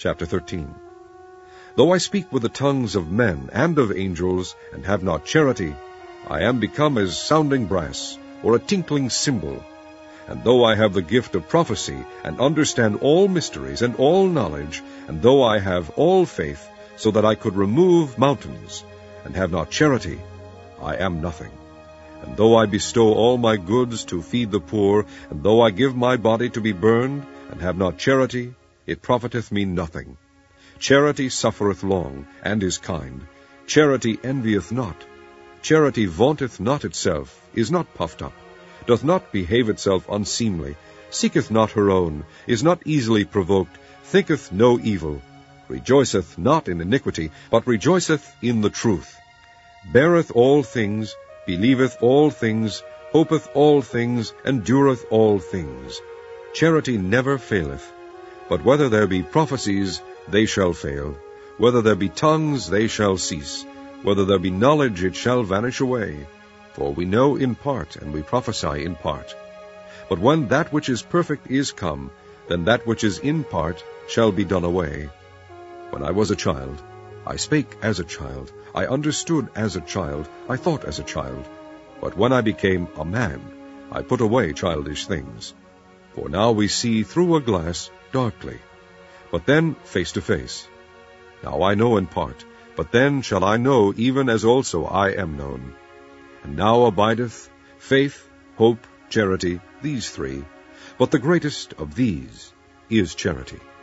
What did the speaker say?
Chapter 13. Though I speak with the tongues of men and of angels, and have not charity, I am become as sounding brass, or a tinkling cymbal. And though I have the gift of prophecy, and understand all mysteries and all knowledge, and though I have all faith, so that I could remove mountains, and have not charity, I am nothing. And though I bestow all my goods to feed the poor, and though I give my body to be burned, and have not charity, it profiteth me nothing. Charity suffereth long, and is kind. Charity envieth not. Charity vaunteth not itself, is not puffed up, doth not behave itself unseemly, seeketh not her own, is not easily provoked, thinketh no evil, rejoiceth not in iniquity, but rejoiceth in the truth, beareth all things, believeth all things, hopeth all things, endureth all things. Charity never faileth. But whether there be prophecies, they shall fail. Whether there be tongues, they shall cease. Whether there be knowledge, it shall vanish away. For we know in part, and we prophesy in part. But when that which is perfect is come, then that which is in part shall be done away. When I was a child, I spake as a child, I understood as a child, I thought as a child. But when I became a man, I put away childish things. For now we see through a glass darkly, but then face to face. Now I know in part, but then shall I know even as also I am known. And now abideth faith, hope, charity, these three, but the greatest of these is charity.